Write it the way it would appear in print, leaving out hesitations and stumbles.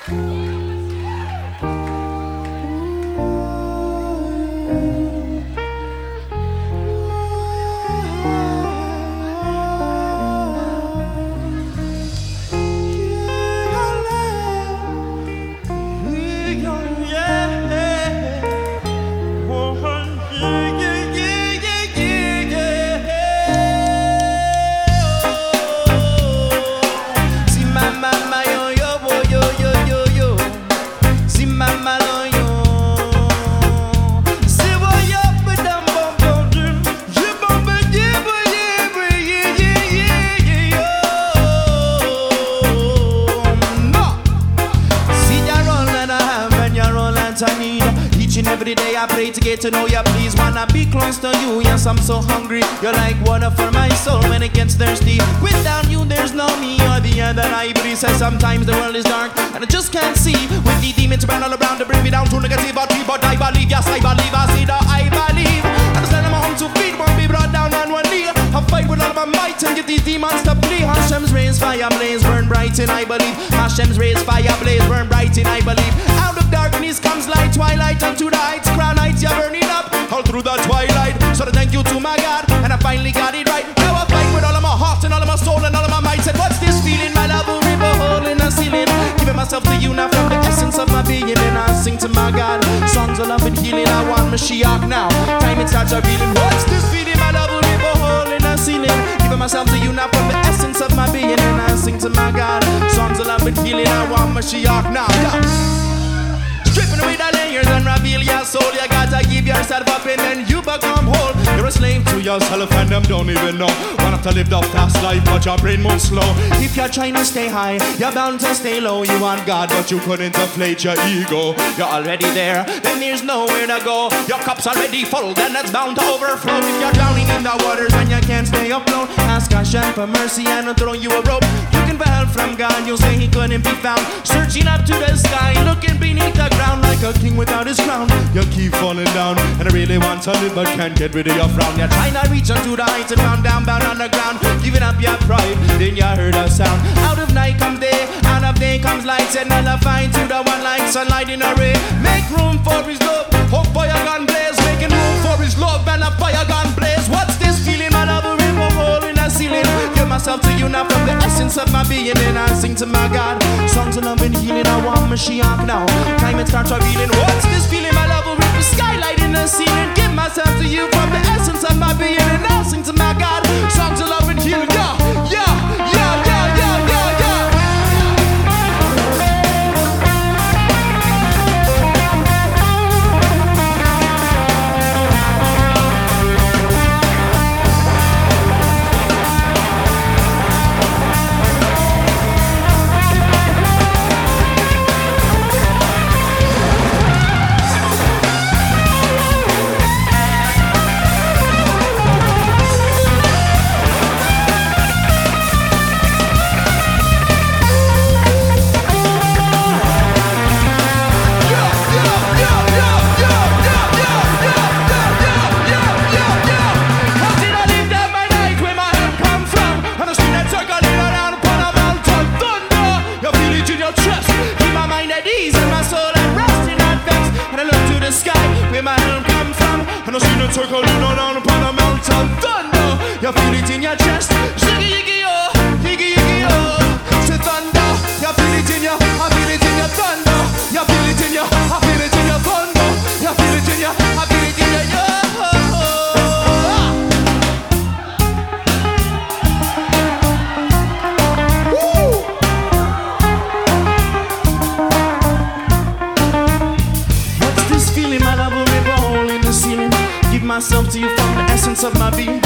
Every day I pray to get to know you. Please wanna be close to you. Yes, I'm so hungry. You're like water for my soul when it gets thirsty. Without you, there's no me. You're the air that I breathe. Says sometimes the world is dark and I just can't see. With the demons around all around to bring me down to negativity. But I believe, yes, I believe. I see that I believe. I stand on my own 2 feet, won't be brought down on one knee. I fight with all of my might and get these demons to flee. Hashem's rays, fire blaze, burn bright in I believe. Hashem's rays, fire blaze, burn bright in I believe. Out of darkness comes light, twilight unto the heights. Crown heights, you're burning up all through the twilight. So thank you to my God, and I finally got it right. Now I fight with all of my heart and all of my soul and all of my might. Said, what's this feeling? My love will rip a hole in the ceiling. Giving myself to you now from the essence of my being. And I sing to my God, songs of love and healing. I want Mashiach now. Time it starts revealing. What's this feeling? My love will rip a hole in the ceiling. Giving myself to you now from the essence of my being. And I sing to my God, songs of love and healing. I want Mashiach now. Stripping away the layers and reveal your soul. You gotta give yourself up and then you become whole. You're a slave to yourself and them don't even know. Want to live the fast life but your brain moves slow. If you're trying to stay high, you're bound to stay low. You want God but you couldn't deflate your ego. You're already there, then there's nowhere to go. Your cup's already full, then it's bound to overflow. If you're drowning in the waters and you can't stay afloat, ask Hashem for mercy and He'll throw you a rope. Looking for help from God, you'll say He couldn't be found. Searching up to the sky, looking beneath the ground like a king without his crown. You keep falling down, and I really want to live but can't get rid of your frown. You're trying to reach onto the heights and found down, bound on the ground. Giving up your pride, then you heard a sound. Out of night comes day, out of day comes light. And nullifying to the one like sunlight in a ray. Make room for His love, hope fire gun blaze. Making room for His love and a fire gun blaze. What's this feeling? My love will rip a hole in the ceiling. Give myself to you now from the essence of my being. And I sing to my God, songs of love and healing. I want Mashiach now. Time it starts revealing. What's this feeling? My love will rip the skylight in the ceiling. Give myself to you from the essence of my being. And I sing to my God, songs of love and healing. Yeah, yeah, yeah, yeah, yeah, yeah, yeah. Circling around upon a mountain thunder. You feel it in your chest. Shiggy yiggy oh, yiggy yiggy oh. Say thunder. You feel it in your, I feel it in your thunder. You feel it in your, I feel it in your thunder. You feel it in your, I feel it in your myself to you from the essence of my being.